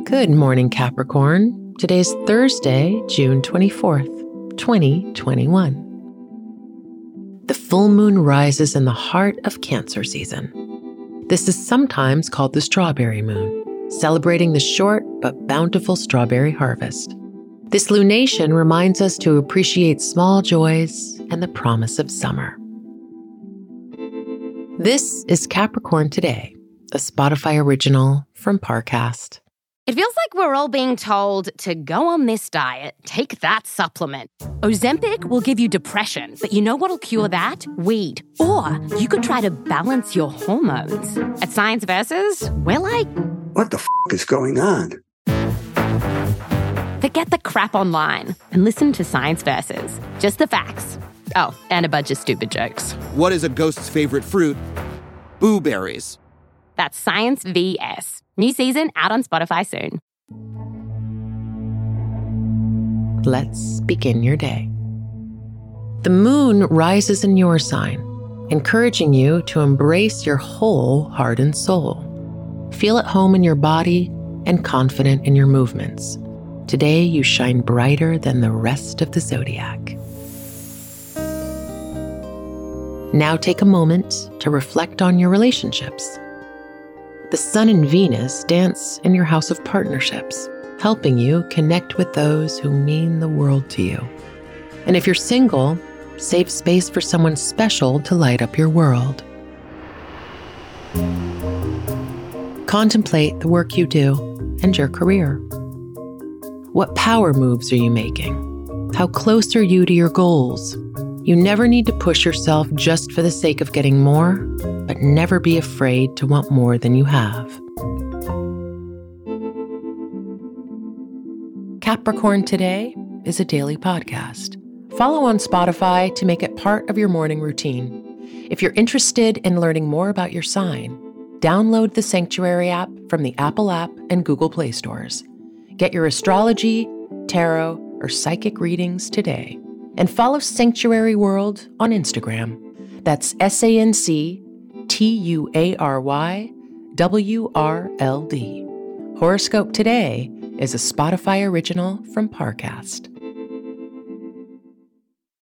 Good morning, Capricorn. Today's Thursday, June 24th, 2021. The full moon rises in the heart of Cancer season. This is sometimes called the strawberry moon, celebrating the short but bountiful strawberry harvest. This lunation reminds us to appreciate small joys and the promise of summer. This is Capricorn Today, a Spotify original from Parcast. It feels like we're all being told to go on this diet, take that supplement. Ozempic will give you depression, but you know what'll cure that? Weed. Or you could try to balance your hormones. At Science Versus, we're like, what the is going on? Forget the crap online and listen to Science Versus. Just the facts. Oh, and a bunch of stupid jokes. What is a ghost's favorite fruit? Blueberries. That's Science VS. New season out on Spotify soon. Let's begin your day. The moon rises in your sign, encouraging you to embrace your whole heart and soul. Feel at home in your body and confident in your movements. Today you shine brighter than the rest of the zodiac. Now take a moment to reflect on your relationships. The Sun and Venus dance in your house of partnerships, helping you connect with those who mean the world to you. And if you're single, save space for someone special to light up your world. Contemplate the work you do and your career. What power moves are you making? How close are you to your goals? You never need to push yourself just for the sake of getting more, but never be afraid to want more than you have. Capricorn Today is a daily podcast. Follow on Spotify to make it part of your morning routine. If you're interested in learning more about your sign, download the Sanctuary app from the Apple app and Google Play stores. Get your astrology, tarot, or psychic readings today. And follow Sanctuary World on Instagram. That's SANCTUARYWRLD. Horoscope Today is a Spotify original from Parcast.